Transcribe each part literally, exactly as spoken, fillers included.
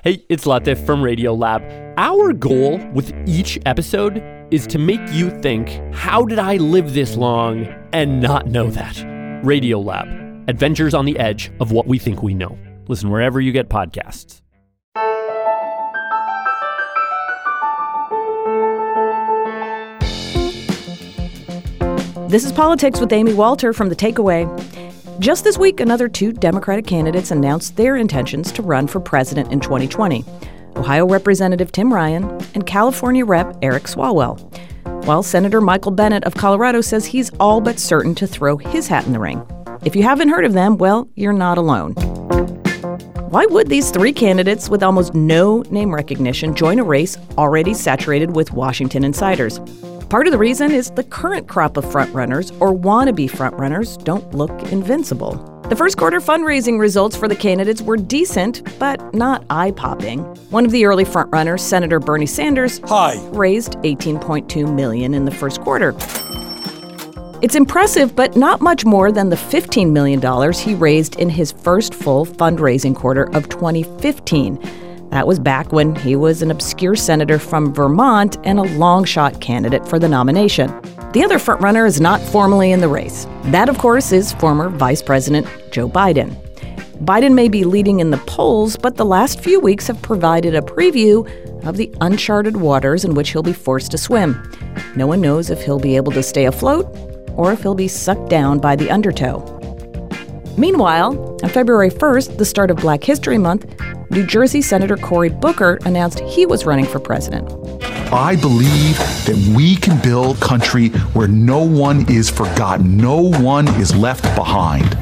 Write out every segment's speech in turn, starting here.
Hey, it's Latif from Radiolab. Our goal with each episode is to make you think, how did I live this long and not know that? Radiolab, adventures on the edge of what we think we know. Listen wherever you get podcasts. This is Politics with Amy Walter from The Takeaway. Just this week, another two Democratic candidates announced their intentions to run for president in twenty twenty. Ohio Representative Tim Ryan and California Representative Eric Swalwell. While Senator Michael Bennet of Colorado says he's all but certain to throw his hat in the ring. If you haven't heard of them, well, you're not alone. Why would these three candidates with almost no name recognition join a race already saturated with Washington insiders? Part of the reason is the current crop of frontrunners or wannabe frontrunners don't look invincible. The first quarter fundraising results for the candidates were decent, but not eye-popping. One of the early frontrunners, Senator Bernie Sanders, Hi. raised eighteen point two million dollars in the first quarter. It's impressive, but not much more than the fifteen million dollars he raised in his first full fundraising quarter of twenty fifteen. That was back when he was an obscure senator from Vermont and a long-shot candidate for the nomination. The other frontrunner is not formally in the race. That, of course, is former Vice President Joe Biden. Biden may be leading in the polls, but the last few weeks have provided a preview of the uncharted waters in which he'll be forced to swim. No one knows if he'll be able to stay afloat or if he'll be sucked down by the undertow. Meanwhile, on February first, the start of Black History Month, New Jersey Senator Cory Booker announced he was running for president. I believe that we can build a country where no one is forgotten, no one is left behind.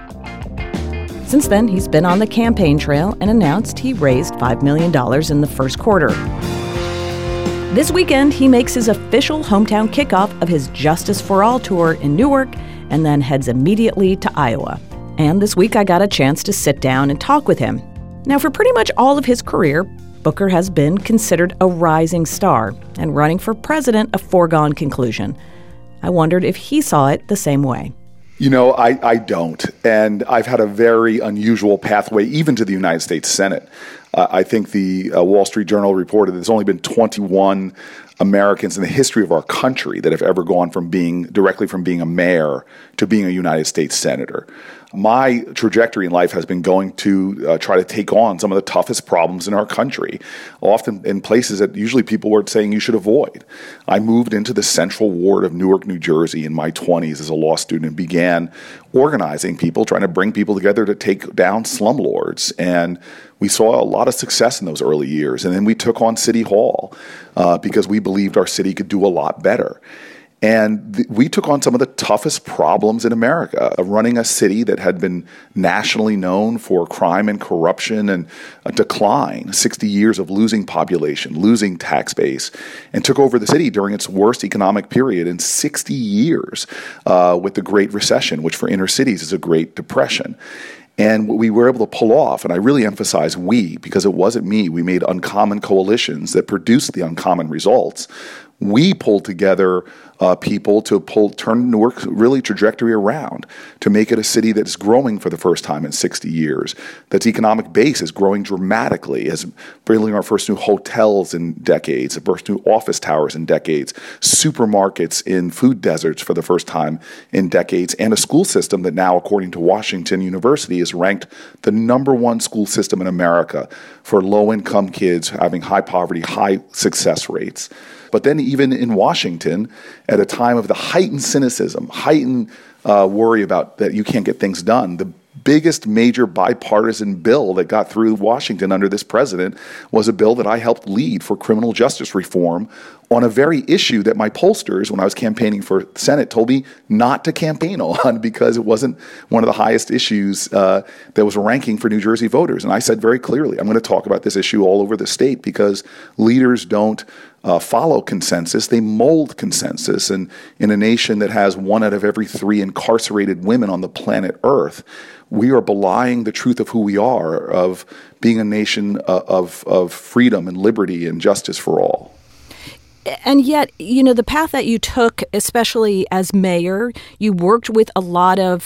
Since then, he's been on the campaign trail and announced he raised five million dollars in the first quarter. This weekend, he makes his official hometown kickoff of his Justice for All tour in Newark and then heads immediately to Iowa. And this week, I got a chance to sit down and talk with him. Now, for pretty much all of his career, Booker has been considered a rising star, and running for president a foregone conclusion. I wondered if he saw it the same way. You know, I, I don't. And I've had a very unusual pathway, even to the United States Senate. Uh, I think the uh, Wall Street Journal reported there's only been twenty-one Americans in the history of our country that have ever gone from being directly from being a mayor to being a United States senator. My trajectory in life has been going to uh, try to take on some of the toughest problems in our country, often in places that usually people were saying you should avoid. I moved into the Central Ward of Newark, New Jersey in my twenties as a law student and began organizing people, trying to bring people together to take down slumlords. And we saw a lot of success in those early years. And then we took on City Hall uh, because we believed our city could do a lot better. And th- we took on some of the toughest problems in America, of running a city that had been nationally known for crime and corruption and a decline, sixty years of losing population, losing tax base, and took over the city during its worst economic period in sixty years uh, with the Great Recession, which for inner cities is a Great Depression. And what we were able to pull off, and I really emphasize we, because it wasn't me, we made uncommon coalitions that produced the uncommon results. We pulled together uh, people to pull turn Newark's really trajectory around, to make it a city that is growing for the first time in sixty years. That's economic base is growing dramatically, as building our first new hotels in decades, the first new office towers in decades, supermarkets in food deserts for the first time in decades, and a school system that now, according to Washington University, is ranked the number one school system in America for low-income kids having high poverty, high success rates. But then even in Washington, at a time of the heightened cynicism, heightened uh, worry about that you can't get things done, the biggest major bipartisan bill that got through Washington under this president was a bill that I helped lead for criminal justice reform on a very issue that my pollsters, when I was campaigning for Senate, told me not to campaign on because it wasn't one of the highest issues uh, that was ranking for New Jersey voters. And I said very clearly, I'm going to talk about this issue all over the state because leaders don't uh, follow consensus, they mold consensus. And in a nation that has one out of every three incarcerated women on the planet Earth, we are belying the truth of who we are, of being a nation uh, of, of freedom and liberty and justice for all. And yet, you know, the path that you took, especially as mayor, you worked with a lot of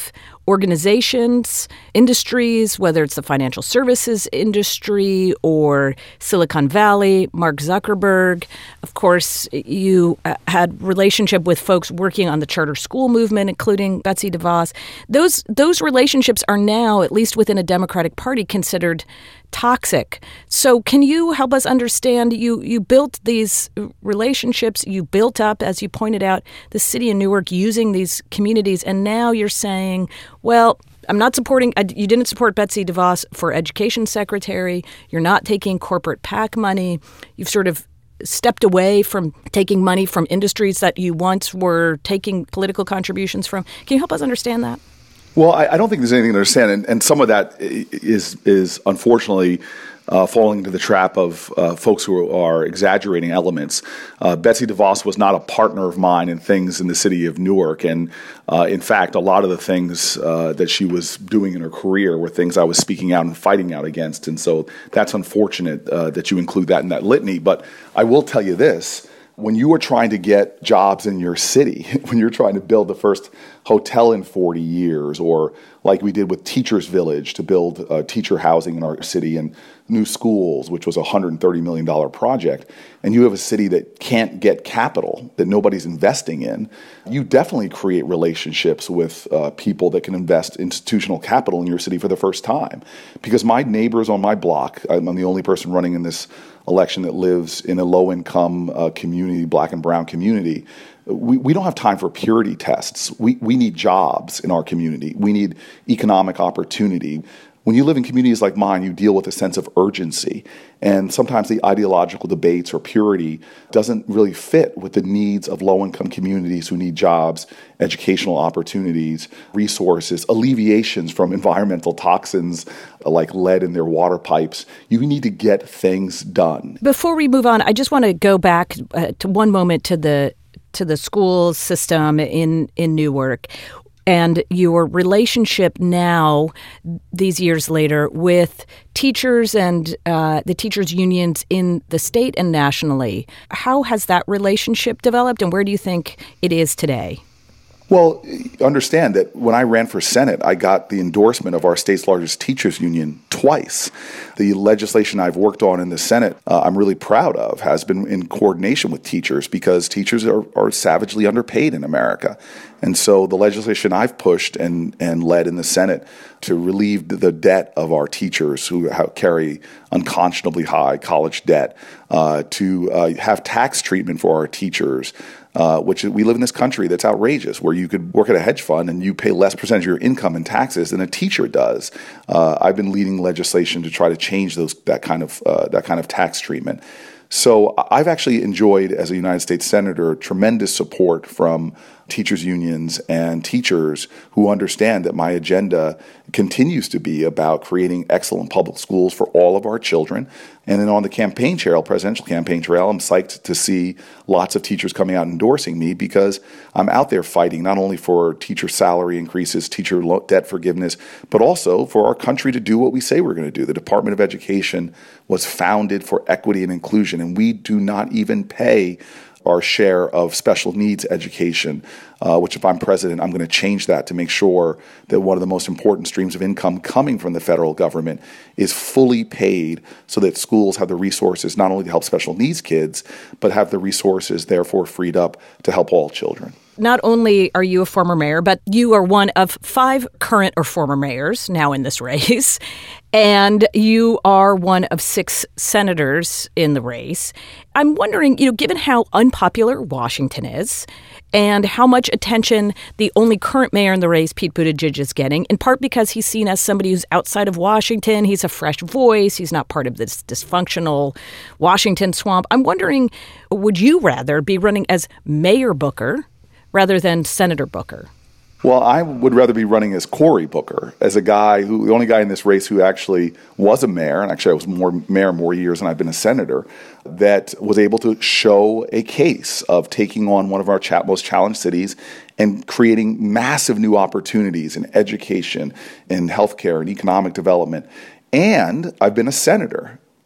organizations, industries, whether it's the financial services industry or Silicon Valley, Mark Zuckerberg. Of course, you uh, had relationship with folks working on the charter school movement, including Betsy DeVos. Those those relationships are now, at least within a Democratic Party, considered toxic. So can you help us understand, you you built these relationships, you built up, as you pointed out, the city of Newark using these communities, and now you're saying, well, I'm not supporting, you didn't support Betsy DeVos for education secretary, you're not taking corporate PAC money, you've sort of stepped away from taking money from industries that you once were taking political contributions from. Can you help us understand that? Well, I, I don't think there's anything to understand, and, and some of that is is unfortunately uh, falling into the trap of uh, folks who are exaggerating elements. Uh, Betsy DeVos was not a partner of mine in things in the city of Newark, and uh, in fact, a lot of the things uh, that she was doing in her career were things I was speaking out and fighting out against, and so that's unfortunate uh, that you include that in that litany. But I will tell you this. When you are trying to get jobs in your city, when you're trying to build the first hotel in forty years, or like we did with Teachers Village to build uh, teacher housing in our city and new schools, which was a one hundred thirty million dollars project, and you have a city that can't get capital, that nobody's investing in, you definitely create relationships with uh, people that can invest institutional capital in your city for the first time. Because my neighbors on my block, I'm the only person running in this election that lives in a low-income uh, community, black and brown community. We, we don't have time for purity tests. We, we need jobs in our community. We need economic opportunity. When you live in communities like mine, you deal with a sense of urgency. And sometimes the ideological debates or purity doesn't really fit with the needs of low-income communities who need jobs, educational opportunities, resources, alleviations from environmental toxins like lead in their water pipes. You need to get things done. Before we move on, I just want to go back uh, to one moment to the to the school system in, in Newark. And your relationship now, these years later, with teachers and uh, the teachers' unions in the state and nationally. How has that relationship developed, and where do you think it is today? Well, understand that when I ran for Senate, I got the endorsement of our state's largest teachers union twice. The legislation I've worked on in the Senate, uh, I'm really proud of, has been in coordination with teachers, because teachers are, are savagely underpaid in America. And so the legislation I've pushed and, and led in the Senate to relieve the debt of our teachers who have, carry unconscionably high college debt, uh, to uh, have tax treatment for our teachers, Uh, which we live in this country that's outrageous, where you could work at a hedge fund and you pay less percentage of your income in taxes than a teacher does. Uh, I've been leading legislation to try to change those that kind of uh, that kind of tax treatment. So I've actually enjoyed, as a United States Senator, tremendous support from teachers' unions and teachers who understand that my agenda continues to be about creating excellent public schools for all of our children. And then on the campaign trail, presidential campaign trail, I'm psyched to see lots of teachers coming out endorsing me, because I'm out there fighting not only for teacher salary increases, teacher debt forgiveness, but also for our country to do what we say we're going to do. The Department of Education was founded for equity and inclusion, and we do not even pay our share of special needs education, uh, which if I'm president, I'm going to change that to make sure that one of the most important streams of income coming from the federal government is fully paid, so that schools have the resources not only to help special needs kids, but have the resources therefore freed up to help all children. Not only are you a former mayor, but you are one of five current or former mayors now in this race, and you are one of six senators in the race. I'm wondering, you know, given how unpopular Washington is and how much attention the only current mayor in the race, Pete Buttigieg, is getting, in part because he's seen as somebody who's outside of Washington, he's a fresh voice, he's not part of this dysfunctional Washington swamp. I'm wondering, would you rather be running as Mayor Booker rather than Senator Booker? Well, I would rather be running as Cory Booker, as a guy who, the only guy in this race who actually was a mayor, and actually I was more mayor more years than I've been a senator, that was able to show a case of taking on one of our cha- most challenged cities and creating massive new opportunities in education, in healthcare, and economic development. And I've been a senator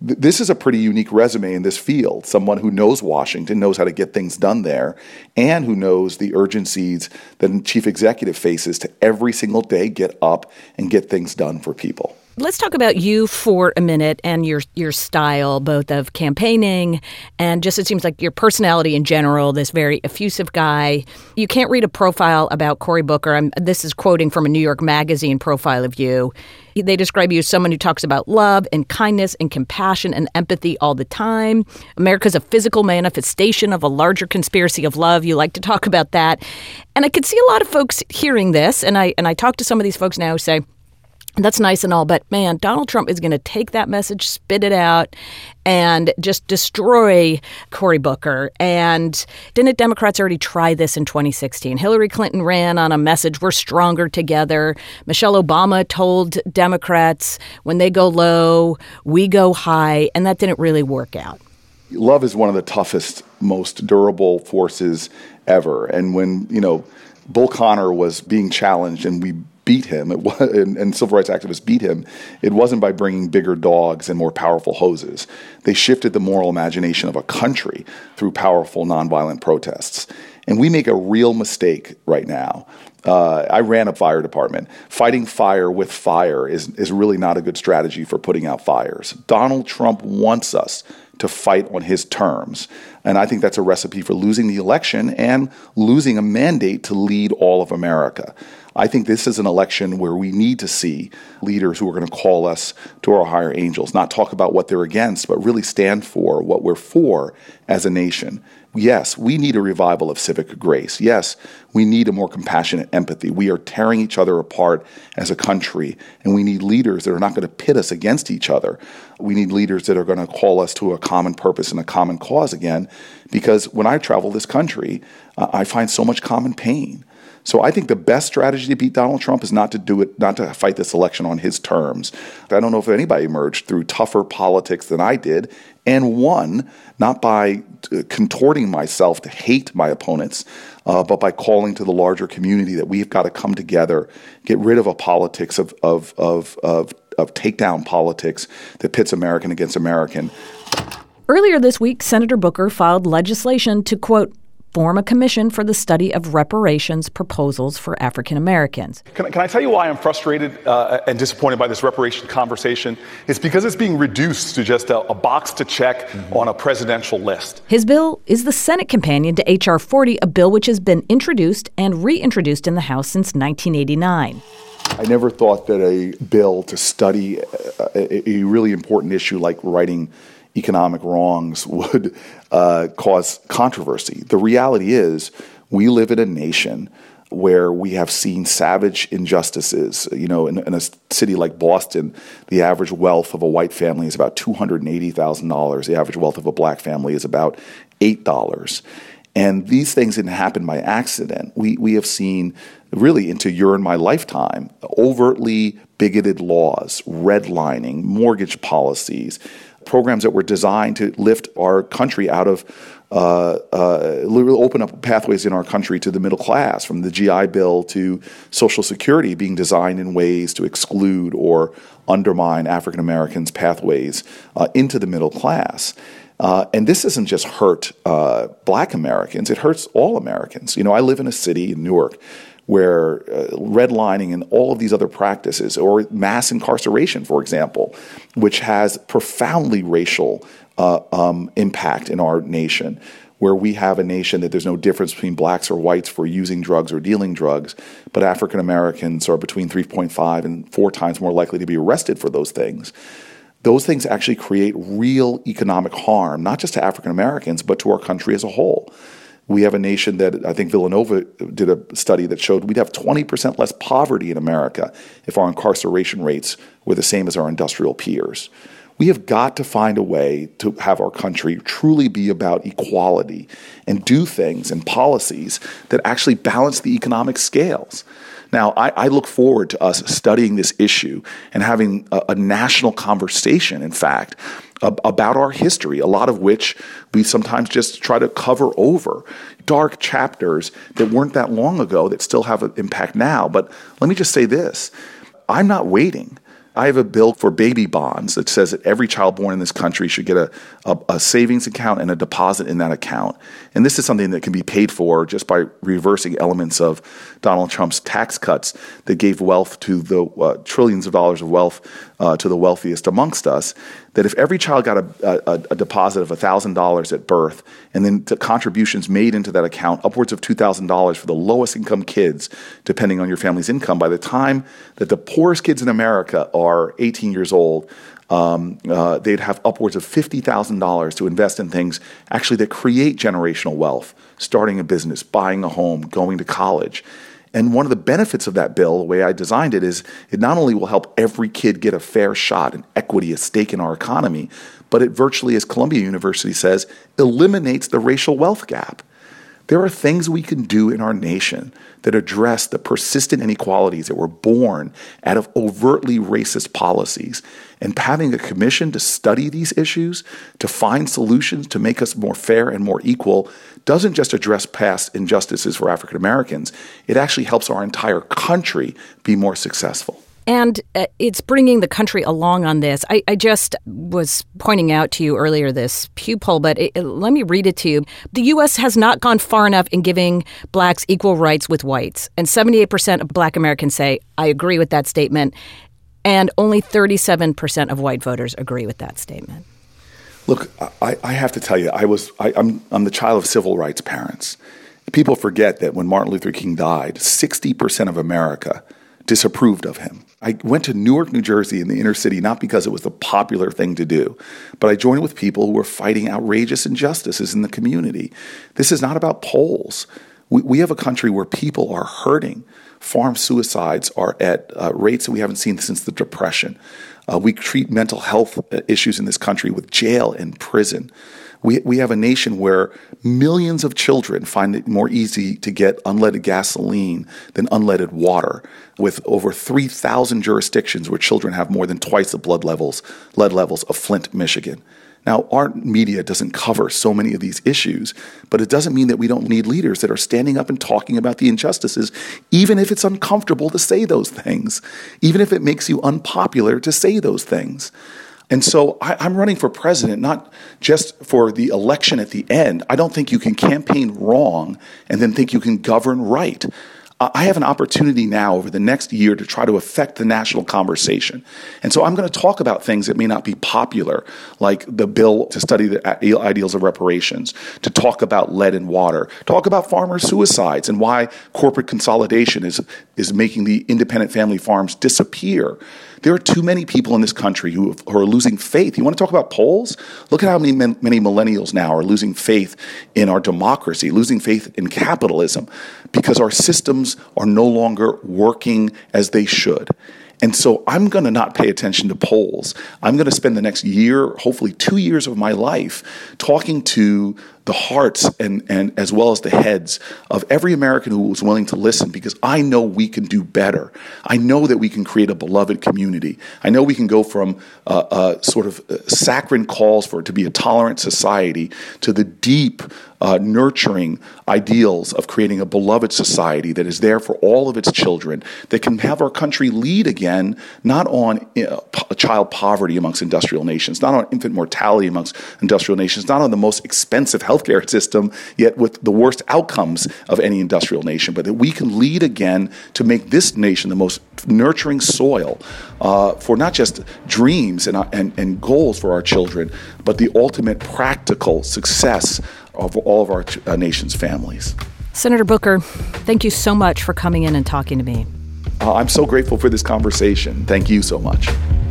th- this is a pretty unique resume in this field. Someone who knows Washington, knows how to get things done there, and who knows the urgencies that a chief executive faces to every single day get up and get things done for people. Let's talk about you for a minute and your your style, both of campaigning and just it seems like your personality in general, this very effusive guy. You can't read a profile about Cory Booker. I'm, this is quoting from a New York Magazine profile of you. They describe you as someone who talks about love and kindness and compassion and empathy all the time. America's a physical manifestation of a larger conspiracy of love. You like to talk about that. And I could see a lot of folks hearing this, and I and I talk to some of these folks now who say, that's nice and all, but man, Donald Trump is going to take that message, spit it out, and just destroy Cory Booker. And didn't Democrats already try this in twenty sixteen? Hillary Clinton ran on a message, we're stronger together. Michelle Obama told Democrats, when they go low, we go high, and that didn't really work out. Love is one of the toughest, most durable forces ever. And when, you know, Bull Connor was being challenged and we beat him, it was, and, and civil rights activists beat him, it wasn't by bringing bigger dogs and more powerful hoses. They shifted the moral imagination of a country through powerful nonviolent protests. And we make a real mistake right now. Uh, I ran a fire department. Fighting fire with fire is, is really not a good strategy for putting out fires. Donald Trump wants us to fight on his terms. And I think that's a recipe for losing the election and losing a mandate to lead all of America. I think this is an election where we need to see leaders who are going to call us to our higher angels, not talk about what they're against, but really stand for what we're for as a nation. Yes, we need a revival of civic grace. Yes, we need a more compassionate empathy. We are tearing each other apart as a country, and we need leaders that are not going to pit us against each other. We need leaders that are going to call us to a common purpose and a common cause again, because when I travel this country, uh, I find so much common pain. So I think the best strategy to beat Donald Trump is not to do it, not to fight this election on his terms. I don't know if anybody emerged through tougher politics than I did and won, not by contorting myself to hate my opponents, uh, but by calling to the larger community that we've got to come together, get rid of a politics of of of of, of takedown politics that pits American against American. Earlier this week, Senator Booker filed legislation to, quote, form a commission for the study of reparations proposals for African Americans. Can, can I tell you why I'm frustrated uh, and disappointed by this reparation conversation? It's because it's being reduced to just a, a box to check mm-hmm. on a presidential list. His bill is the Senate companion to H R forty, a bill which has been introduced and reintroduced in the House since nineteen eighty-nine. I never thought that a bill to study a, a, a really important issue like righting economic wrongs would uh, cause controversy. The reality is we live in a nation where we have seen savage injustices. You know, in, in a city like Boston, the average wealth of a white family is about two hundred eighty thousand dollars. The average wealth of a black family is about eight dollars. And these things didn't happen by accident. We we have seen, really into your and my lifetime, overtly bigoted laws, redlining, mortgage policies, programs that were designed to lift our country out of, uh, uh, open up pathways in our country to the middle class, from the G I Bill to Social Security being designed in ways to exclude or undermine African Americans' pathways uh, into the middle class. Uh, and this doesn't just hurt uh, black Americans, it hurts all Americans. You know, I live in a city in Newark where uh, redlining and all of these other practices, or mass incarceration, for example, which has profoundly racial uh, um, impact in our nation, where we have a nation that there's no difference between blacks or whites for using drugs or dealing drugs, but African Americans are between three point five and four times more likely to be arrested for those things. Those things actually create real economic harm, not just to African Americans, but to our country as a whole. We have a nation that, I think Villanova did a study that showed we'd have twenty percent less poverty in America if our incarceration rates were the same as our industrial peers. We have got to find a way to have our country truly be about equality and do things and policies that actually balance the economic scales. Now, I, I look forward to us studying this issue and having a, a national conversation, in fact, ab- about our history, a lot of which we sometimes just try to cover over. Dark chapters that weren't that long ago that still have an impact now. But let me just say this. I'm not waiting I have a bill for baby bonds that says that every child born in this country should get a, a, a savings account and a deposit in that account. And this is something that can be paid for just by reversing elements of Donald Trump's tax cuts that gave wealth to the uh, trillions of dollars of wealth uh, to the wealthiest amongst us. That if every child got a, a, a deposit of one thousand dollars at birth and then the contributions made into that account, upwards of two thousand dollars for the lowest income kids, depending on your family's income, by the time that the poorest kids in America are eighteen years old, um, uh, they'd have upwards of fifty thousand dollars to invest in things actually that create generational wealth, starting a business, buying a home, going to college. And one of the benefits of that bill, the way I designed it, is it not only will help every kid get a fair shot and equity, a stake in our economy, but it virtually, as Columbia University says, eliminates the racial wealth gap. There are things we can do in our nation that address the persistent inequalities that were born out of overtly racist policies. And having a commission to study these issues, to find solutions to make us more fair and more equal, doesn't just address past injustices for African Americans. It actually helps our entire country be more successful. And uh, it's bringing the country along on this. I, I just was pointing out to you earlier this Pew poll, but it, it, let me read it to you. The U S has not gone far enough in giving blacks equal rights with whites. And seventy-eight percent of black Americans say, I agree with that statement. And only thirty-seven percent of white voters agree with that statement. Look, I, I have to tell you, I was, I, I'm, I'm the child of civil rights parents. People forget that when Martin Luther King died, sixty percent of America disapproved of him. I went to Newark, New Jersey in the inner city, not because it was the popular thing to do, but I joined with people who were fighting outrageous injustices in the community. This is not about polls. We, we have a country where people are hurting. Farm suicides are at uh, rates that we haven't seen since the Depression. Uh, we treat mental health issues in this country with jail and prison. We we have a nation where millions of children find it more easy to get unleaded gasoline than unleaded water, with over three thousand jurisdictions where children have more than twice the blood levels, lead levels of Flint, Michigan. Now, our media doesn't cover so many of these issues, but it doesn't mean that we don't need leaders that are standing up and talking about the injustices, even if it's uncomfortable to say those things, even if it makes you unpopular to say those things. And so I, I'm running for president, not just for the election at the end. I don't think you can campaign wrong and then think you can govern right. Uh, I have an opportunity now over the next year to try to affect the national conversation. And so I'm going to talk about things that may not be popular, like the bill to study the ideals of reparations, to talk about lead and water, talk about farmer suicides and why corporate consolidation is, is making the independent family farms disappear. There are too many people in this country who, have, who are losing faith. You want to talk about polls? Look at how many many millennials now are losing faith in our democracy, losing faith in capitalism, because our systems are no longer working as they should. And so I'm going to not pay attention to polls. I'm going to spend the next year, hopefully two years of my life, talking to the hearts and, and as well as the heads of every American who was willing to listen, because I know we can do better. I know that we can create a beloved community. I know we can go from uh, uh, sort of saccharine calls for it to be a tolerant society to the deep, uh, nurturing ideals of creating a beloved society that is there for all of its children, that can have our country lead again, not on uh, p- child poverty amongst industrial nations, not on infant mortality amongst industrial nations, not on the most expensive health healthcare system, yet with the worst outcomes of any industrial nation, but that we can lead again to make this nation the most nurturing soil uh, for not just dreams and, and, and goals for our children, but the ultimate practical success of all of our uh, nation's families. Senator Booker, thank you so much for coming in and talking to me. Uh, I'm so grateful for this conversation. Thank you so much.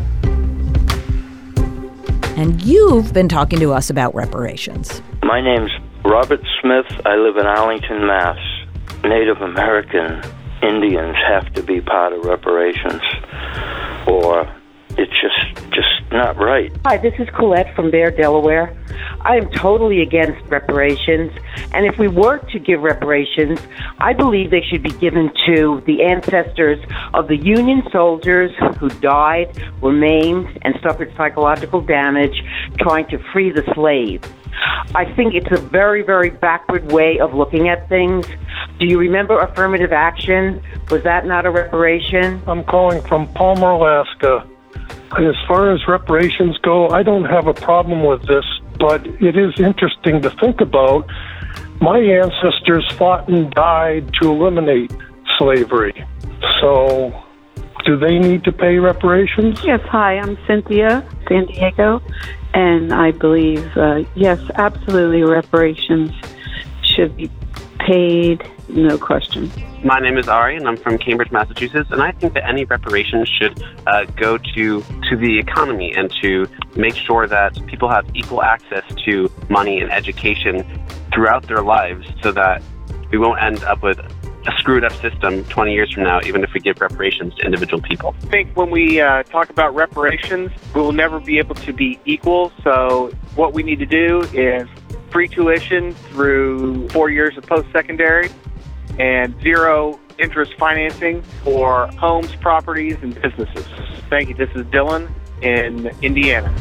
And you've been talking to us about reparations. My name's Robert Smith. I live in Arlington, Mass. Native American Indians have to be part of reparations, or it's just just not right. Hi, this is Colette from Bear, Delaware. I am totally against reparations, and if we were to give reparations, I believe they should be given to the ancestors of the Union soldiers who died, were maimed, and suffered psychological damage trying to free the slaves. I think it's a very, very backward way of looking at things. Do you remember affirmative action? Was that not a reparation? I'm calling from Palmer, Alaska. As far as reparations go, I don't have a problem with this, but it is interesting to think about. My ancestors fought and died to eliminate slavery. So, do they need to pay reparations? Yes, hi, I'm Cynthia, San Diego, and I believe, uh, yes, absolutely, reparations should be paid, no question. My name is Ari, and I'm from Cambridge, Massachusetts, and I think that any reparations should uh, go to, to the economy and to make sure that people have equal access to money and education throughout their lives so that we won't end up with a screwed up system twenty years from now, even if we give reparations to individual people. I think when we uh, talk about reparations, we will never be able to be equal. So what we need to do is free tuition through four years of post-secondary and zero interest financing for homes, properties, and businesses. Thank you. This is Dylan in Indiana.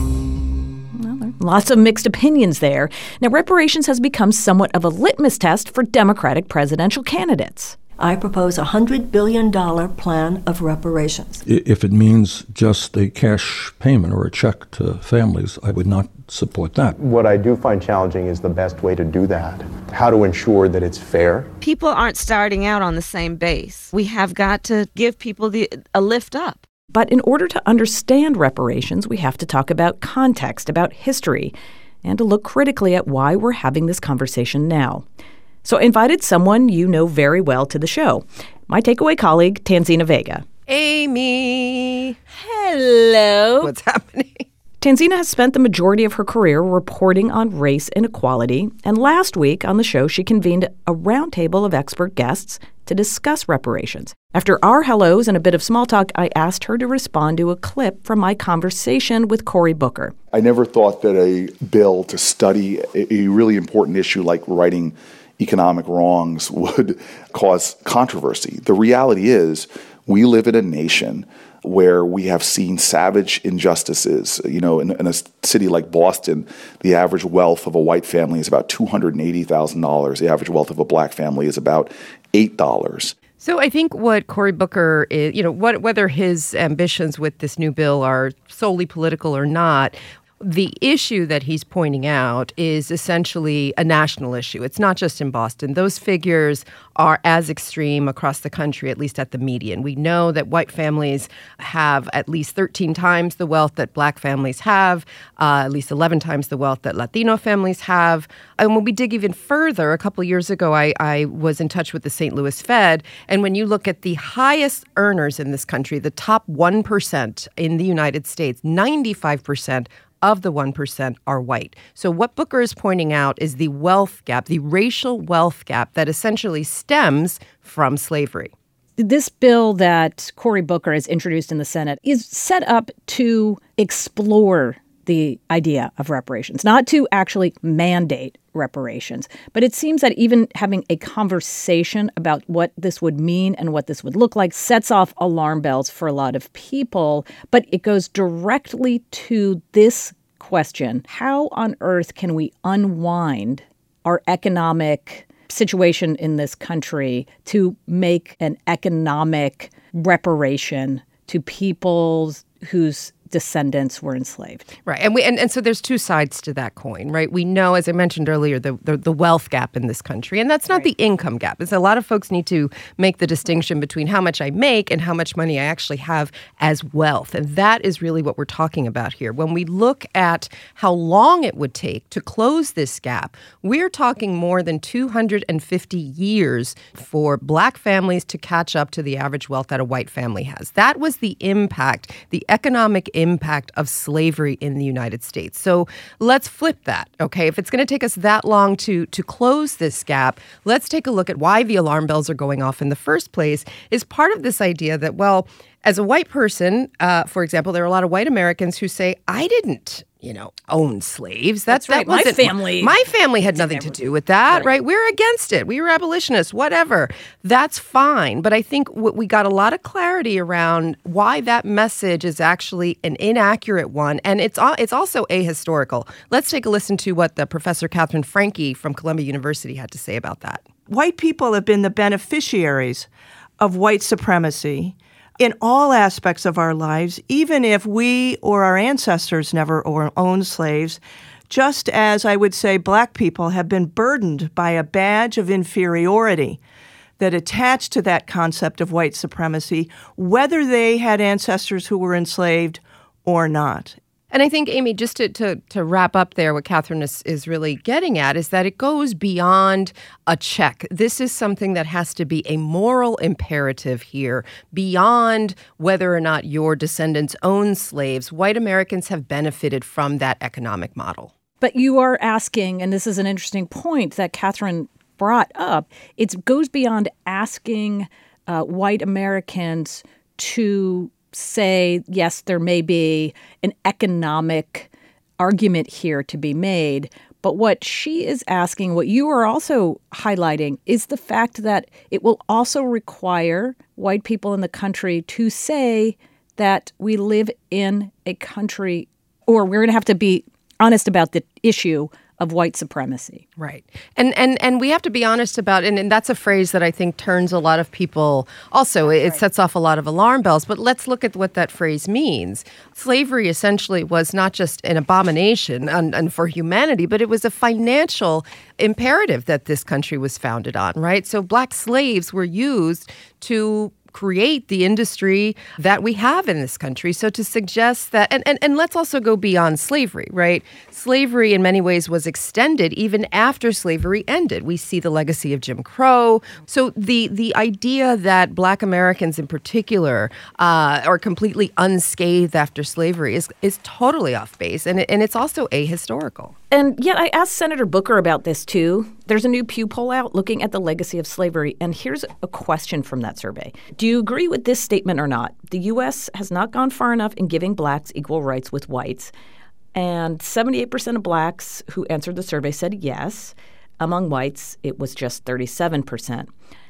Lots of mixed opinions there. Now, reparations has become somewhat of a litmus test for Democratic presidential candidates. I propose a one hundred billion dollars plan of reparations. If it means just a cash payment or a check to families, I would not support that. What I do find challenging is the best way to do that. How to ensure that it's fair. People aren't starting out on the same base. We have got to give people the, a lift up. But in order to understand reparations, we have to talk about context, about history, and to look critically at why we're having this conversation now. So I invited someone you know very well to the show, my takeaway colleague, Tanzina Vega. Amy. Hello. What's happening? Tanzina has spent the majority of her career reporting on race inequality, and last week on the show she convened a roundtable of expert guests to discuss reparations. After our hellos and a bit of small talk, I asked her to respond to a clip from my conversation with Cory Booker. I never thought that a bill to study a really important issue like righting economic wrongs would cause controversy. The reality is we live in a nation where we have seen savage injustices. You know, in, in a city like Boston, the average wealth of a white family is about two hundred eighty thousand dollars. The average wealth of a black family is about eight dollars. So I think what Cory Booker is, you know, what, whether his ambitions with this new bill are solely political or not, the issue that he's pointing out is essentially a national issue. It's not just in Boston. Those figures are as extreme across the country, at least at the median. We know that white families have at least thirteen times the wealth that black families have, uh, at least eleven times the wealth that Latino families have. And when we dig even further, a couple of years ago, I, I was in touch with the Saint Louis Fed. And when you look at the highest earners in this country, the top one percent in the United States, ninety-five percent of the one percent are white. So what Booker is pointing out is the wealth gap, the racial wealth gap that essentially stems from slavery. This bill that Cory Booker has introduced in the Senate is set up to explore the idea of reparations, not to actually mandate reparations. But it seems that even having a conversation about what this would mean and what this would look like sets off alarm bells for a lot of people. But it goes directly to this question: how on earth can we unwind our economic situation in this country to make an economic reparation to people whose descendants were enslaved? Right. And we and, and so there's two sides to that coin, right? We know, as I mentioned earlier, the the, the wealth gap in this country. And that's not right. The income gap. It's a lot of folks need to make the distinction between how much I make and how much money I actually have as wealth. And that is really what we're talking about here. When we look at how long it would take to close this gap, we're talking more than two hundred fifty years for black families to catch up to the average wealth that a white family has. That was the impact, the economic impact of slavery in the United States. So let's flip that, okay? If it's going to take us that long to, to close this gap, let's take a look at why the alarm bells are going off in the first place. Is part of this idea that, well, as a white person, uh, for example, there are a lot of white Americans who say, I didn't, you know, own slaves. That's, That's right. That wasn't, my family. My family had nothing to do with that, right. right? We're against it. We were abolitionists, whatever. That's fine. But I think what we got a lot of clarity around why that message is actually an inaccurate one. And it's it's also ahistorical. Let's take a listen to what the Professor Catherine Franke from Columbia University had to say about that. White people have been the beneficiaries of white supremacy in all aspects of our lives, even if we or our ancestors never or owned slaves, just as I would say black people have been burdened by a badge of inferiority that attached to that concept of white supremacy, whether they had ancestors who were enslaved or not. And I think, Amy, just to, to, to wrap up there, what Catherine is, is really getting at is that it goes beyond a check. This is something that has to be a moral imperative here, beyond whether or not your descendants own slaves. White Americans have benefited from that economic model. But you are asking, and this is an interesting point that Catherine brought up, it goes beyond asking uh, white Americans to say, yes, there may be an economic argument here to be made. But what she is asking, what you are also highlighting, is the fact that it will also require white people in the country to say that we live in a country, or we're going to have to be honest about the issue of white supremacy. Right. And and and we have to be honest about, and, and that's a phrase that I think turns a lot of people, also, it, it sets off a lot of alarm bells, but let's look at what that phrase means. Slavery essentially was not just an abomination and, and for humanity, but it was a financial imperative that this country was founded on, right? So black slaves were used to create the industry that we have in this country. So to suggest that, and, and, and let's also go beyond slavery, right? Slavery in many ways was extended even after slavery ended. We see the legacy of Jim Crow. So the the idea that black Americans in particular uh, are completely unscathed after slavery is is totally off base, and, it, and it's also ahistorical. And yet I asked Senator Booker about this too. There's a new Pew poll out looking at the legacy of slavery, and here's a question from that survey. Do you agree with this statement or not? The U S has not gone far enough in giving blacks equal rights with whites. And seventy-eight percent of blacks who answered the survey said yes. Among whites, it was just thirty-seven percent.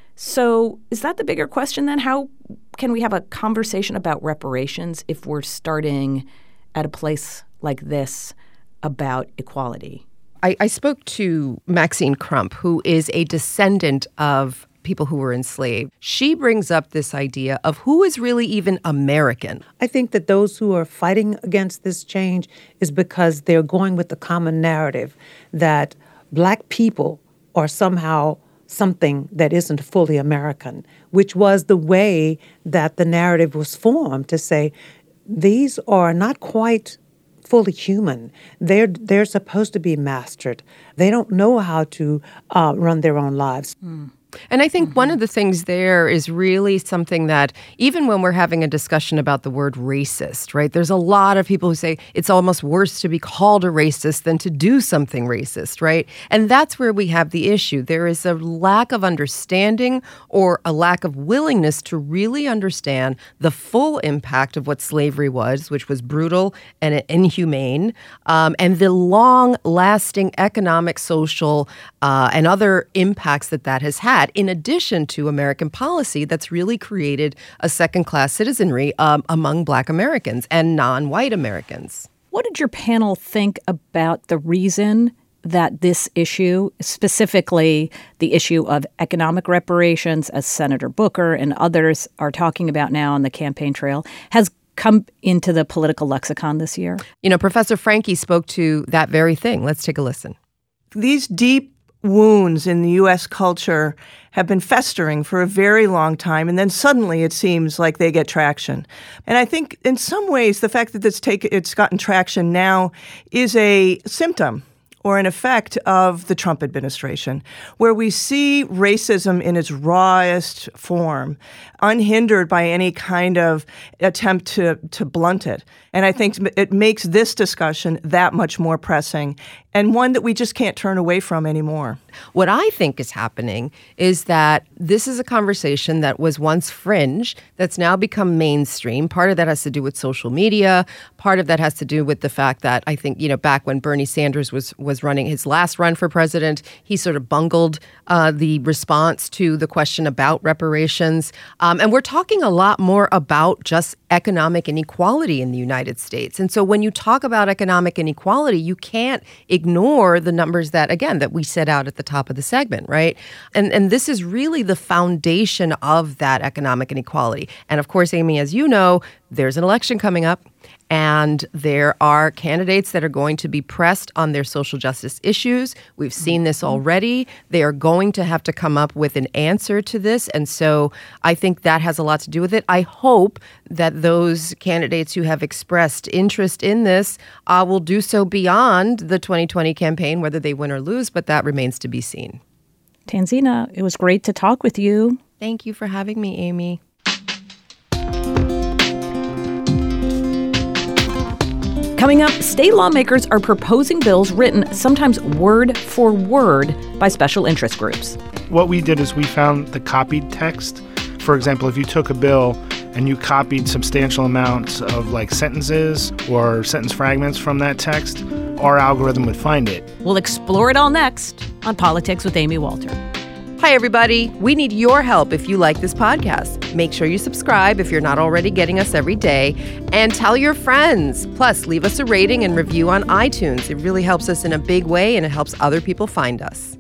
So is that the bigger question then? How can we have a conversation about reparations if we're starting at a place like this about equality? I, I spoke to Maxine Crump, who is a descendant of people who were enslaved. She brings up this idea of who is really even American. I think that those who are fighting against this change is because they're going with the common narrative that black people are somehow something that isn't fully American, which was the way that the narrative was formed, to say these are not quite fully human. They're they're supposed to be mastered. They don't know how to uh, run their own lives. Mm. And I think mm-hmm. one of the things there is really something that even when we're having a discussion about the word racist, right, there's a lot of people who say it's almost worse to be called a racist than to do something racist, right? And that's where we have the issue. There is a lack of understanding or a lack of willingness to really understand the full impact of what slavery was, which was brutal and inhumane, um, and the long-lasting economic, social, uh, and other impacts that that has had, in addition to American policy that's really created a second-class citizenry um, among black Americans and non-white Americans. What did your panel think about the reason that this issue, specifically the issue of economic reparations, as Senator Booker and others are talking about now on the campaign trail, has come into the political lexicon this year? You know, Professor Franke spoke to that very thing. Let's take a listen. These deep wounds in the U S culture have been festering for a very long time, and then suddenly it seems like they get traction. And I think in some ways the fact that it's, take, it's gotten traction now is a symptom or an effect of the Trump administration, where we see racism in its rawest form, unhindered by any kind of attempt to, to blunt it. And I think it makes this discussion that much more pressing, and one that we just can't turn away from anymore. What I think is happening is that this is a conversation that was once fringe that's now become mainstream. Part of that has to do with social media. Part of that has to do with the fact that I think, you know, back when Bernie Sanders was was was running his last run for president. He sort of bungled uh, the response to the question about reparations. Um, and we're talking a lot more about just economic inequality in the United States. And so when you talk about economic inequality, you can't ignore the numbers that, again, that we set out at the top of the segment, right? And and this is really the foundation of that economic inequality. And of course, Amy, as you know, there's an election coming up. And there are candidates that are going to be pressed on their social justice issues. We've seen this already. They are going to have to come up with an answer to this. And so I think that has a lot to do with it. I hope that those candidates who have expressed interest in this uh, will do so beyond the twenty twenty campaign, whether they win or lose, but that remains to be seen. Tanzina, it was great to talk with you. Thank you for having me, Amy. Coming up, state lawmakers are proposing bills written sometimes word for word by special interest groups. What we did is we found the copied text. For example, if you took a bill and you copied substantial amounts of like sentences or sentence fragments from that text, our algorithm would find it. We'll explore it all next on Politics with Amy Walter. Hi, everybody. We need your help if you like this podcast. Make sure you subscribe if you're not already getting us every day, and tell your friends. Plus, leave us a rating and review on iTunes. It really helps us in a big way, and it helps other people find us.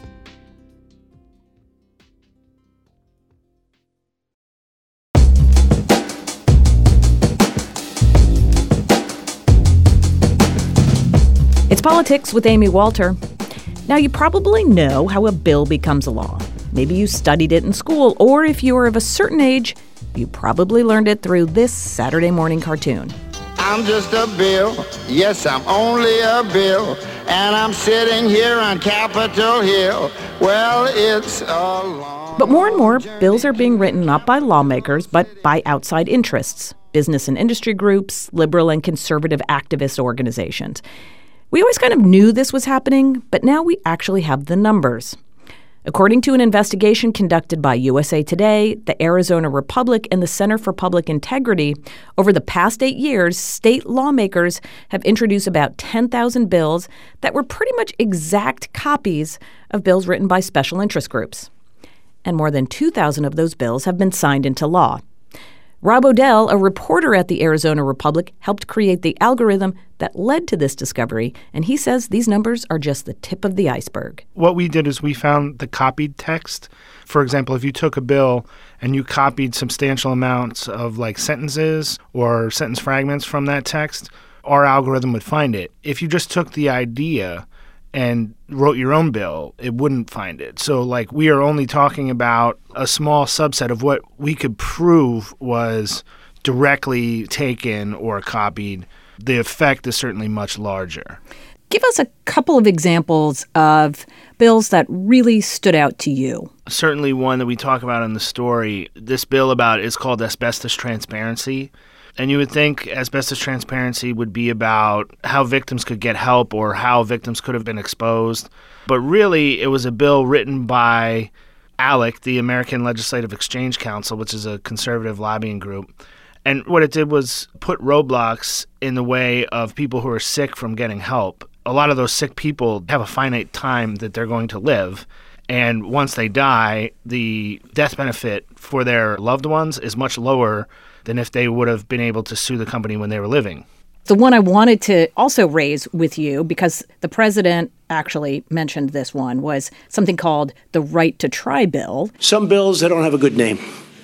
It's Politics with Amy Walter. Now, you probably know how a bill becomes a law. Maybe you studied it in school, or if you are of a certain age, you probably learned it through this Saturday morning cartoon. I'm just a bill, yes, I'm only a bill, and I'm sitting here on Capitol Hill. Well, it's a long... But more and more, bills are being written not by lawmakers, but by outside interests, business and industry groups, liberal and conservative activist organizations. We always kind of knew this was happening, but now we actually have the numbers. According to an investigation conducted by U S A Today, the Arizona Republic, and the Center for Public Integrity, over the past eight years, state lawmakers have introduced about ten thousand bills that were pretty much exact copies of bills written by special interest groups. And more than two thousand of those bills have been signed into law. Rob O'Dell, a reporter at the Arizona Republic, helped create the algorithm that led to this discovery, and he says these numbers are just the tip of the iceberg. What we did is we found the copied text. For example, if you took a bill and you copied substantial amounts of like sentences or sentence fragments from that text, our algorithm would find it. If you just took the idea and wrote your own bill, it wouldn't find it. So, like, we are only talking about a small subset of what we could prove was directly taken or copied. The effect is certainly much larger. Give us a couple of examples of bills that really stood out to you. Certainly one that we talk about in the story, this bill about is called asbestos transparency. And you would think asbestos transparency would be about how victims could get help or how victims could have been exposed. But really, it was a bill written by ALEC, the American Legislative Exchange Council, which is a conservative lobbying group. And what it did was put roadblocks in the way of people who are sick from getting help. A lot of those sick people have a finite time that they're going to live. And once they die, the death benefit for their loved ones is much lower than if they would have been able to sue the company when they were living. The one I wanted to also raise with you, because the president actually mentioned this one, was something called the Right to Try bill. Some bills, they don't have a good name.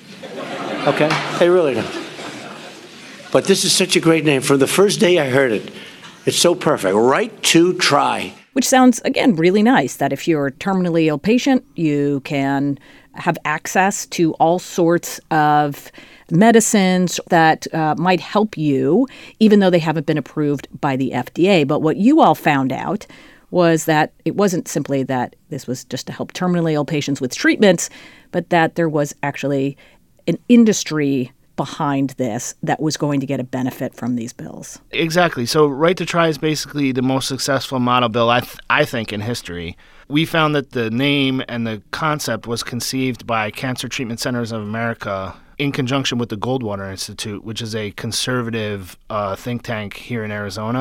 Okay? They really don't. But this is such a great name. From the first day I heard it, it's so perfect. Right to Try. Which sounds, again, really nice, that if you're a terminally ill patient, you can have access to all sorts of medicines that uh, might help you, even though they haven't been approved by the F D A. But what you all found out was that it wasn't simply that this was just to help terminally ill patients with treatments, but that there was actually an industry behind this that was going to get a benefit from these bills. Exactly. So Right to Try is basically the most successful model bill, I, th- I think, in history. We found that the name and the concept was conceived by Cancer Treatment Centers of America in conjunction with the Goldwater Institute, which is a conservative uh, think tank here in Arizona.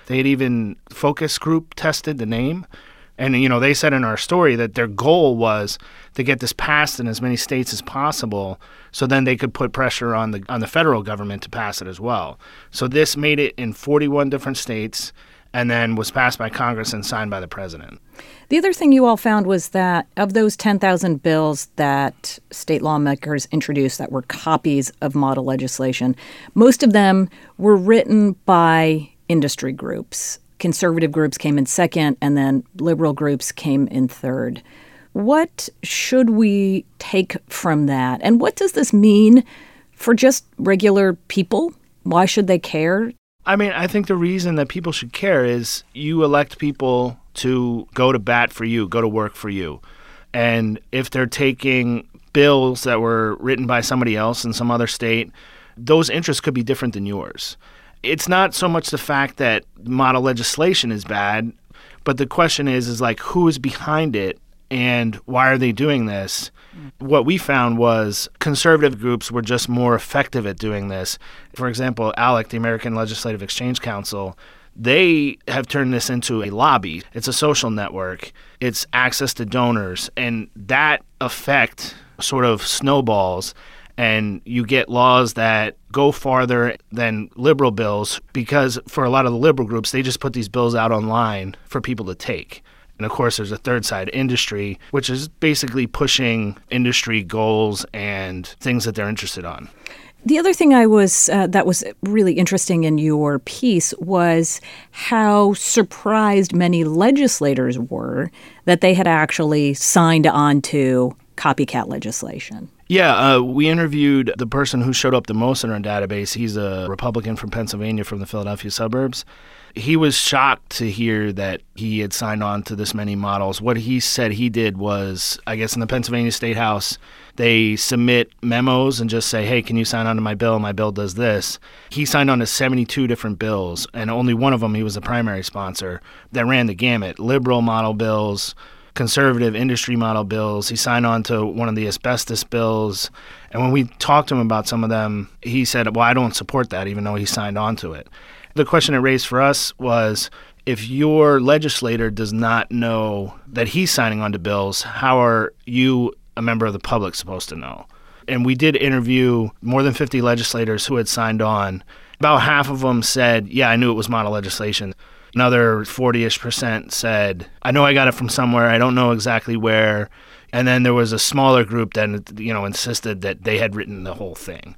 They had even focus group tested the name. And, you know, they said in our story that their goal was to get this passed in as many states as possible so then they could put pressure on the on the federal government to pass it as well. So this made it in forty-one different states and then was passed by Congress and signed by the president. The other thing you all found was that of those ten thousand bills that state lawmakers introduced that were copies of model legislation, most of them were written by industry groups. Conservative groups came in second, and then liberal groups came in third. What should we take from that? And what does this mean for just regular people? Why should they care? I mean, I think the reason that people should care is you elect people to go to bat for you, go to work for you. And if they're taking bills that were written by somebody else in some other state, those interests could be different than yours. It's not so much the fact that model legislation is bad, but the question is, is like, who is behind it and why are they doing this? What we found was conservative groups were just more effective at doing this. For example, ALEC, the American Legislative Exchange Council, they have turned this into a lobby. It's a social network. It's access to donors. And that effect sort of snowballs, and you get laws that go farther than liberal bills because for a lot of the liberal groups, they just put these bills out online for people to take. And, of course, there's a third side, industry, which is basically pushing industry goals and things that they're interested on. The other thing I was uh, that was really interesting in your piece was how surprised many legislators were that they had actually signed on to copycat legislation. Yeah, uh, we interviewed the person who showed up the most in our database. He's a Republican from Pennsylvania from the Philadelphia suburbs. He was shocked to hear that he had signed on to this many models. What he said he did was, I guess in the Pennsylvania State House, they submit memos and just say, hey, can you sign on to my bill? My bill does this. He signed on to seventy-two different bills, and only one of them he was the primary sponsor that ran the gamut. Liberal model bills, conservative industry model bills. He signed on to one of the asbestos bills. And when we talked to him about some of them, he said, well, I don't support that, even though he signed on to it. The question it raised for us was, if your legislator does not know that he's signing on to bills, how are you, a member of the public, supposed to know? And we did interview more than fifty legislators who had signed on. About half of them said, yeah, I knew it was model legislation. Another forty-ish percent said, I know I got it from somewhere. I don't know exactly where. And then there was a smaller group that, you know, insisted that they had written the whole thing.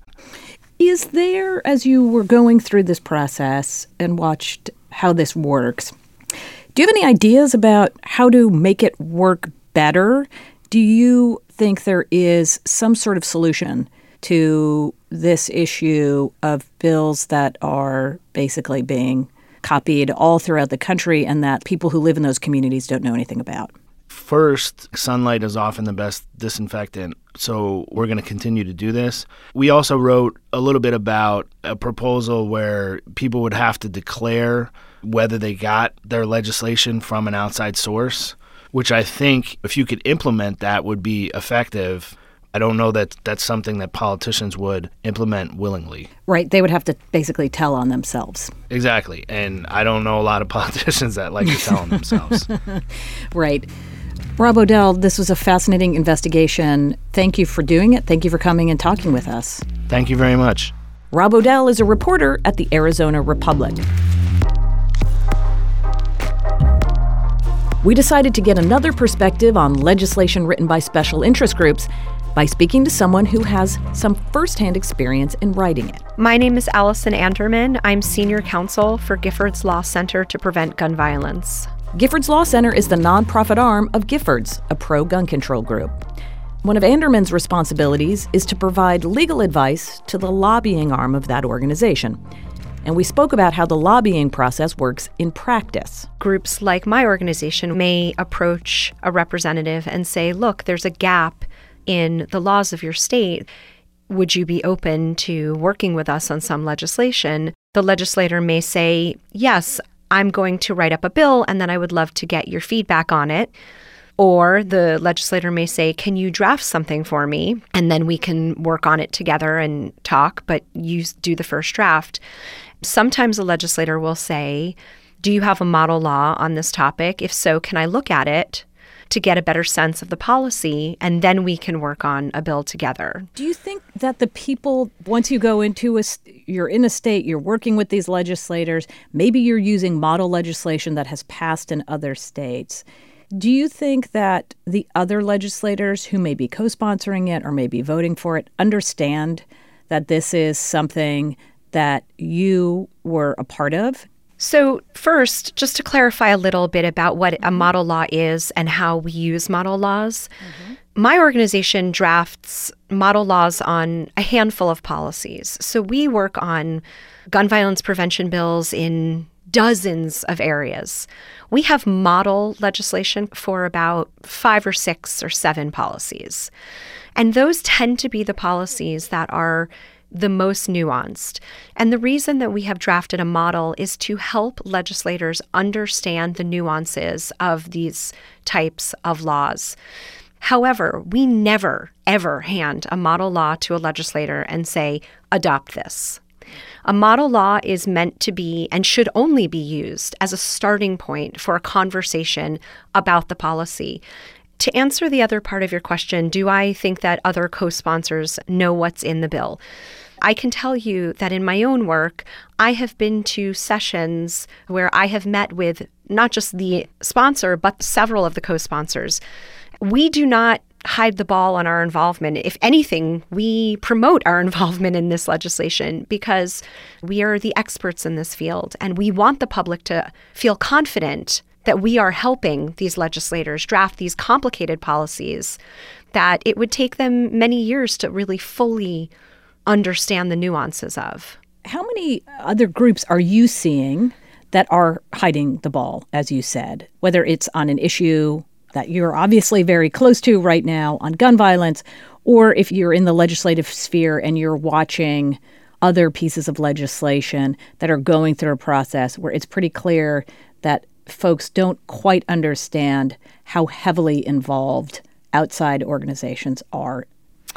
Is there, as you were going through this process and watched how this works, do you have any ideas about how to make it work better? Do you think there is some sort of solution to this issue of bills that are basically being copied all throughout the country and that people who live in those communities don't know anything about? First, sunlight is often the best disinfectant, so we're going to continue to do this. We also wrote a little bit about a proposal where people would have to declare whether they got their legislation from an outside source, which I think if you could implement that would be effective. I don't know that that's something that politicians would implement willingly. Right. They would have to basically tell on themselves. Exactly. And I don't know a lot of politicians that like to tell on themselves. Right. Rob O'Dell, this was a fascinating investigation. Thank you for doing it. Thank you for coming and talking with us. Thank you very much. Rob O'Dell is a reporter at the Arizona Republic. We decided to get another perspective on legislation written by special interest groups by speaking to someone who has some firsthand experience in writing it. My name is Allison Anderman. I'm senior counsel for Giffords Law Center to Prevent Gun Violence. Giffords Law Center is the nonprofit arm of Giffords, a pro-gun control group. One of Anderman's responsibilities is to provide legal advice to the lobbying arm of that organization. And we spoke about how the lobbying process works in practice. Groups like my organization may approach a representative and say, look, there's a gap in the laws of your state. Would you be open to working with us on some legislation? The legislator may say, yes, I'm going to write up a bill and then I would love to get your feedback on it. Or the legislator may say, can you draft something for me? And then we can work on it together and talk, but you do the first draft. Sometimes a legislator will say, Do you have a model law on this topic? If so, can I look at it to get a better sense of the policy, and then we can work on a bill together? Do you think that the people, once you go into a, you're in a state, you're working with these legislators, maybe you're using model legislation that has passed in other states. Do you think that the other legislators who may be co-sponsoring it or may be voting for it understand that this is something that you were a part of? So first, just to clarify a little bit about what a model law is and how we use model laws, mm-hmm. my organization drafts model laws on a handful of policies. So we work on gun violence prevention bills in dozens of areas. We have model legislation for about five or six or seven policies. And those tend to be the policies that are the most nuanced. And the reason that we have drafted a model is to help legislators understand the nuances of these types of laws. However, we never, ever hand a model law to a legislator and say, adopt this. A model law is meant to be and should only be used as a starting point for a conversation about the policy. To answer the other part of your question, do I think that other co-sponsors know what's in the bill? I can tell you that in my own work, I have been to sessions where I have met with not just the sponsor, but several of the co-sponsors. We do not hide the ball on our involvement. If anything, we promote our involvement in this legislation because we are the experts in this field, and we want the public to feel confident that we are helping these legislators draft these complicated policies that it would take them many years to really fully understand the nuances of. How many other groups are you seeing that are hiding the ball, as you said, whether it's on an issue that you're obviously very close to right now on gun violence, or if you're in the legislative sphere and you're watching other pieces of legislation that are going through a process where it's pretty clear that folks don't quite understand how heavily involved outside organizations are?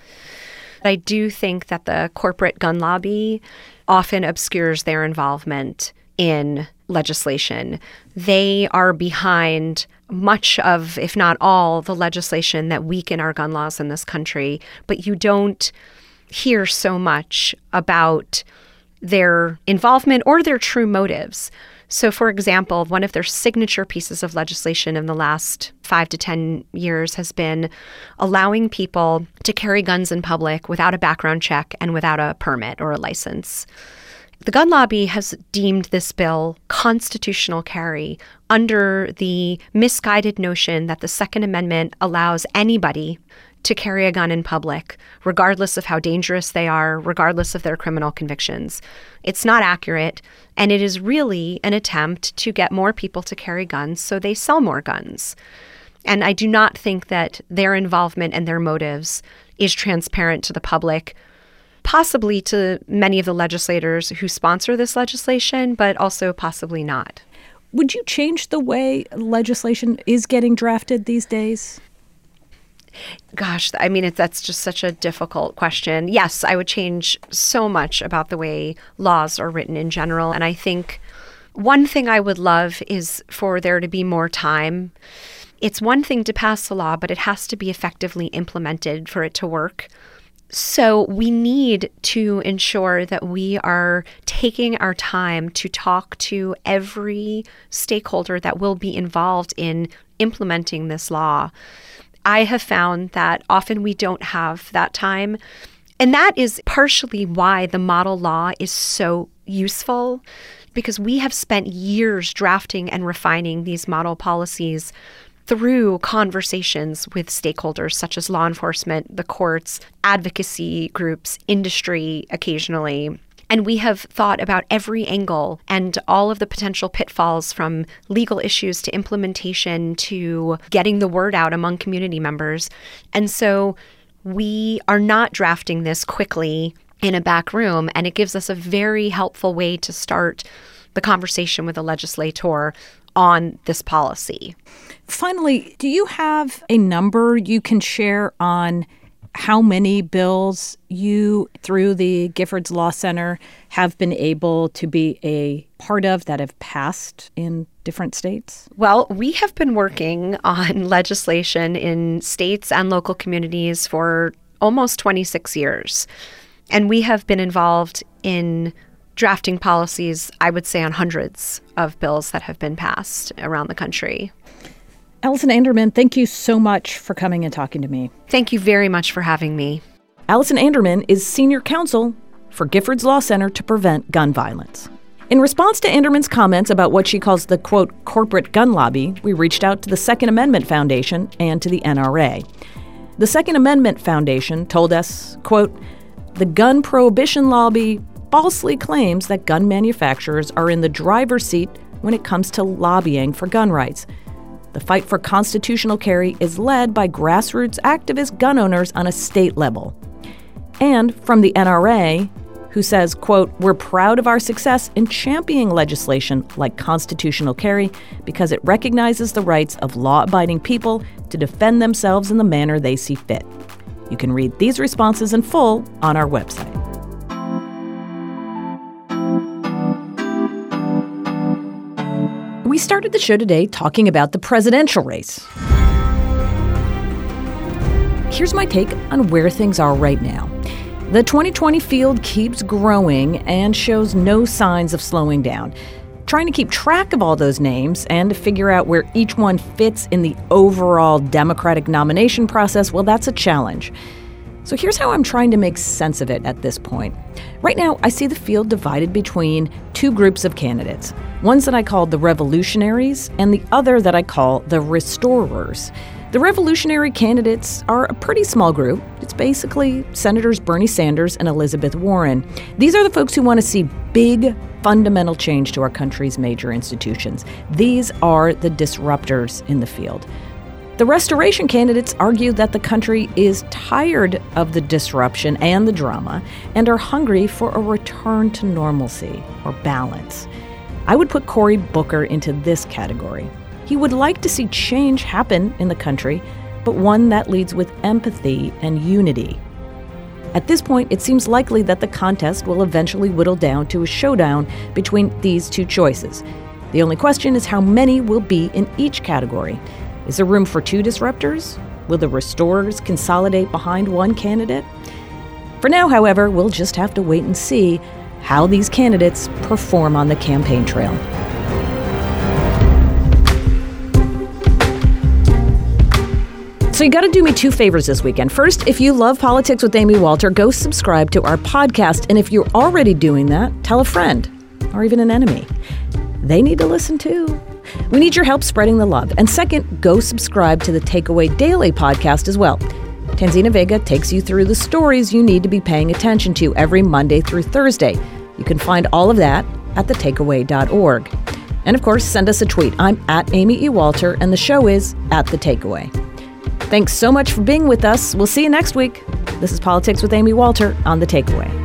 I do think that the corporate gun lobby often obscures their involvement in legislation. They are behind much of, if not all, the legislation that weaken our gun laws in this country, but you don't hear so much about their involvement or their true motives. So, for example, one of their signature pieces of legislation in the last five to ten years has been allowing people to carry guns in public without a background check and without a permit or a license. The gun lobby has deemed this bill constitutional carry under the misguided notion that the Second Amendment allows anybody to carry a gun in public, regardless of how dangerous they are, regardless of their criminal convictions. It's not accurate, and it is really an attempt to get more people to carry guns so they sell more guns. And I do not think that their involvement and their motives is transparent to the public, possibly to many of the legislators who sponsor this legislation, but also possibly not. Would you change the way legislation is getting drafted these days? Gosh, I mean, it, that's just such a difficult question. Yes, I would change so much about the way laws are written in general. And I think one thing I would love is for there to be more time. It's one thing to pass a law, but it has to be effectively implemented for it to work. So we need to ensure that we are taking our time to talk to every stakeholder that will be involved in implementing this law. I have found that often we don't have that time. And that is partially why the model law is so useful, because we have spent years drafting and refining these model policies through conversations with stakeholders such as law enforcement, the courts, advocacy groups, industry occasionally. And we have thought about every angle and all of the potential pitfalls, from legal issues to implementation to getting the word out among community members. And so we are not drafting this quickly in a back room, and it gives us a very helpful way to start the conversation with a legislator on this policy. Finally, do you have a number you can share on how many bills you, through the Giffords Law Center, have been able to be a part of that have passed in different states? Well, we have been working on legislation in states and local communities for almost twenty-six years. And we have been involved in drafting policies, I would say, on hundreds of bills that have been passed around the country. Allison Anderman, thank you so much for coming and talking to me. Thank you very much for having me. Allison Anderman is senior counsel for Giffords Law Center to Prevent Gun Violence. In response to Anderman's comments about what she calls the, quote, corporate gun lobby, we reached out to the Second Amendment Foundation and to the N R A. The Second Amendment Foundation told us, quote, the gun prohibition lobby falsely claims that gun manufacturers are in the driver's seat when it comes to lobbying for gun rights. The fight for constitutional carry is led by grassroots activist gun owners on a state level. And from the N R A, who says, quote, we're proud of our success in championing legislation like constitutional carry because it recognizes the rights of law-abiding people to defend themselves in the manner they see fit. You can read these responses in full on our website. We started the show today talking about the presidential race. Here's my take on where things are right now. The twenty twenty field keeps growing and shows no signs of slowing down. Trying to keep track of all those names and to figure out where each one fits in the overall Democratic nomination process, well, that's a challenge. So here's how I'm trying to make sense of it at this point. Right now, I see the field divided between two groups of candidates. Ones that I call the revolutionaries and the other that I call the restorers. The revolutionary candidates are a pretty small group. It's basically Senators Bernie Sanders and Elizabeth Warren. These are the folks who want to see big, fundamental change to our country's major institutions. These are the disruptors in the field. The restoration candidates argue that the country is tired of the disruption and the drama and are hungry for a return to normalcy or balance. I would put Cory Booker into this category. He would like to see change happen in the country, but one that leads with empathy and unity. At this point, it seems likely that the contest will eventually whittle down to a showdown between these two choices. The only question is how many will be in each category. Is there room for two disruptors? Will the restorers consolidate behind one candidate? For now, however, we'll just have to wait and see how these candidates perform on the campaign trail. So you got to do me two favors this weekend. First, if you love Politics with Amy Walter, go subscribe to our podcast. And if you're already doing that, tell a friend or even an enemy. They need to listen too. We need your help spreading the love. And second, go subscribe to the Takeaway Daily podcast as well. Tanzina Vega takes you through the stories you need to be paying attention to every Monday through Thursday. You can find all of that at the takeaway dot org. And of course, send us a tweet. I'm at Amy E. Walter, and the show is at The Takeaway. Thanks so much for being with us. We'll see you next week. This is Politics with Amy Walter on The Takeaway.